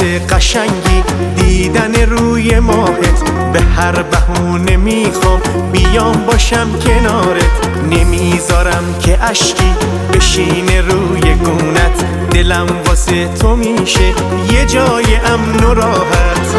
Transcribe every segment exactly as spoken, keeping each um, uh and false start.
قشنگی دیدن روی ماهت، به هر بهونه میخوام بیام باشم کنارت. نمیذارم که اشکی بشینه روی گونت، دلم واسه تو میشه یه جای امن و راحت.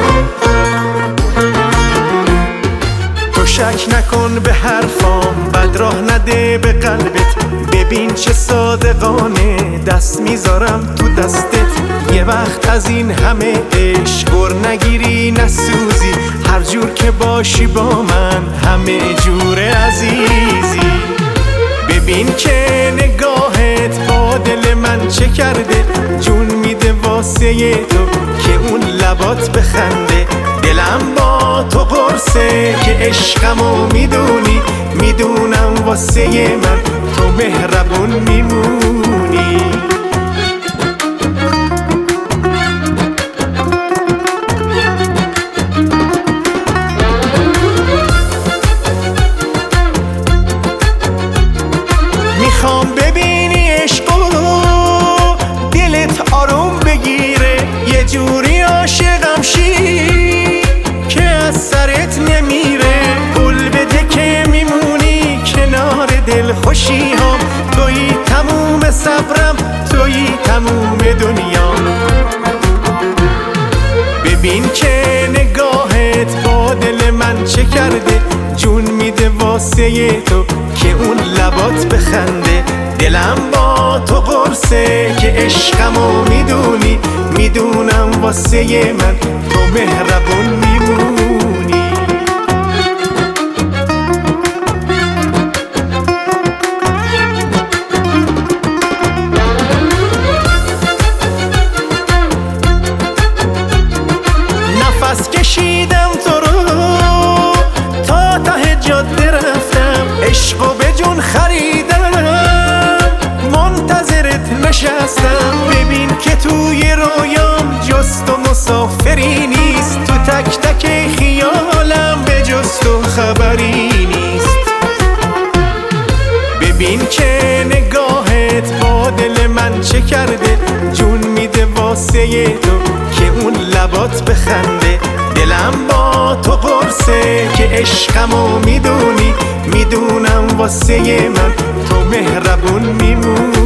تو شک نکن به حرفام، بد راه نده به قلبت، ببین چه صادقانه دست میذارم تو دستت. یه وقت از این همه عشق گر نگیری نسوزی، هر جور که باشی با من همه جور عزیزی. ببین که نگاهت با دل من چه کرده، جون میده واسه تو که اون لبات بخنده. دلم با تو قرصه که عشقمو میدونی، میدونم واسه من تو مهربون میمونی. میخوام ببینی عشقو دلت آروم بگیره، یه جوری عاشقم شی که از سرت نمیره. قول بده که میمونی کنار دل خوشی هم، تویی تموم صبرم، تویی تموم دنیام. ببین که نگاهت با دل من چه کرده، جون میده واسه تو که اون لبات بخنده. دلم با تو قرصه که عشقمو میدونی، میدونم واسه من تو مهربون میمونی. نفس کشیدم تو رو تا ته جاده رفتم، عشقو به جون خریدم منتظرت نشستم. ببین که توی رویام جز تو مسافری نیست، تو تک تک خیالم به جز تو خبری نیست. ببین که نگاهت با دل من چه کرده، جون میده واسه تو که اون لبات بخنده. دلم با تو قرصه که عشقمو میدونی، میدونم واسه من تو مهربون میمونی.